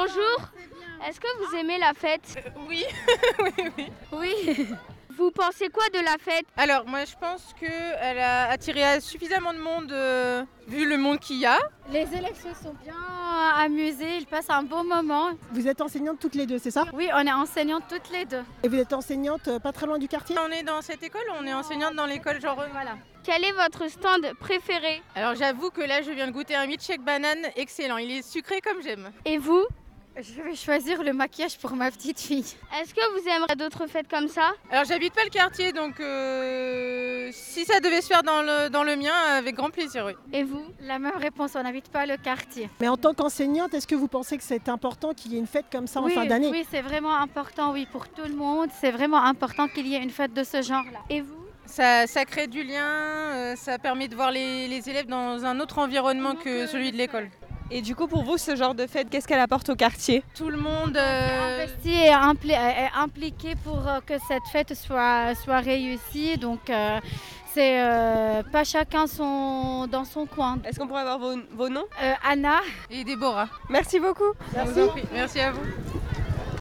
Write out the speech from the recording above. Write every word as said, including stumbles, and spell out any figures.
Bonjour. Est-ce que vous aimez la fête? Euh, oui, oui, oui. Oui. Vous pensez quoi de la fête? Alors moi je pense qu'elle a attiré suffisamment de monde euh, vu le monde qu'il y a. Les élèves se sont bien amusés, ils passent un bon moment. Vous êtes enseignantes toutes les deux, c'est ça? Oui, on est enseignantes toutes les deux. Et vous êtes enseignante euh, pas très loin du quartier? On est dans cette école, on est enseignante dans l'école genre Voilà. Quel est votre stand préféré? Alors j'avoue que là je viens de goûter un milkshake banane excellent, il est sucré comme j'aime. Et vous? Je vais choisir le maquillage pour ma petite fille. Est-ce que vous aimeriez d'autres fêtes comme ça? Alors j'habite pas le quartier donc euh, si ça devait se faire dans le, dans le mien, avec grand plaisir, oui. Et vous? La même réponse, on n'habite pas le quartier. Mais en tant qu'enseignante, est-ce que vous pensez que c'est important qu'il y ait une fête comme ça en oui, fin d'année? Oui, c'est vraiment important, oui, pour tout le monde. C'est vraiment important qu'il y ait une fête de ce genre-là. Et vous? Ça, ça crée du lien, euh, ça permet de voir les, les élèves dans un autre environnement que celui de l'école. Et du coup, pour vous, ce genre de fête, qu'est-ce qu'elle apporte au quartier? Tout le monde... euh, Investi et impli- est impliqué pour euh, que cette fête soit, soit réussie. Donc, euh, c'est euh, pas chacun son, dans son coin. Est-ce qu'on pourrait avoir vos, vos noms? Euh, Anna. Et Déborah. Merci beaucoup. Je vous en prie. Merci à vous.